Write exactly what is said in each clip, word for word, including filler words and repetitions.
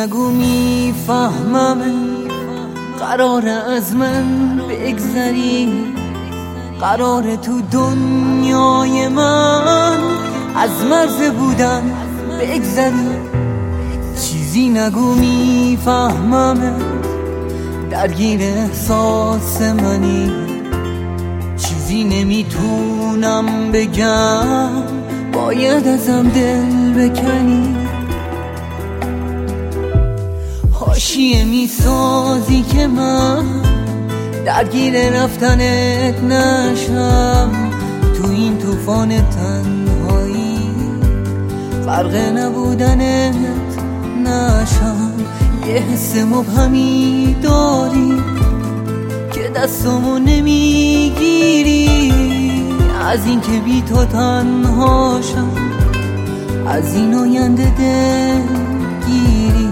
نگو میفهمم قرار از من بگذری، قرار تو دنیای من از مرز بودن بگذری. چیزی نگو میفهمم درگیر احساس منی، چیزی نمیتونم بگم باید ازم دل بکنی. حاشیه میسازی که من درگیر رفتنت نشم، تو این طوفان تنهایی فرق نبودنت نشم. یه حس مبهمی داری که دستمو نمیگیری، از این که بی تو تنها شم، از این آینده دلگیری.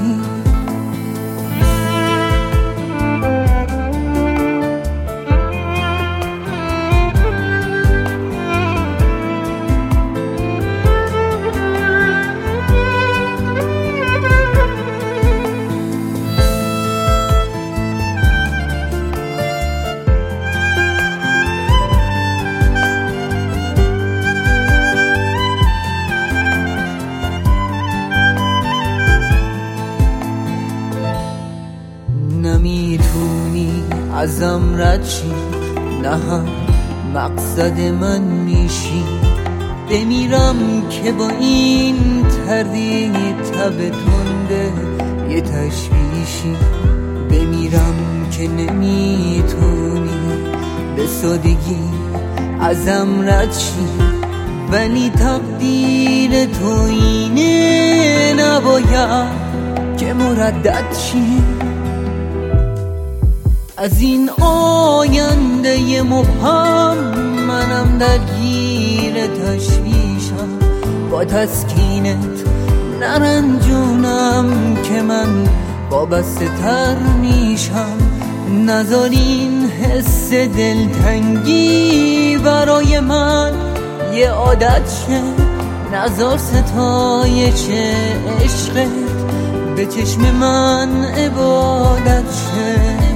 نمیتونی ازم رد شی، نه هم مقصد من میشی. بمیرم که با این تردید تب تنده یه تشویشی، بمیرم که نمیتونی به سادگی ازم رد شی. ولی تقدیر تو اینه، نباید که مردد شی. از این آینده مبهم منم درگیر تشویشم، با تسکینت نرنجونم که من وابسته تر میشم. نذار این حس دلتنگی برای من یه عادت شه، نذار ستایش عشقت به چشم من عبادت شه.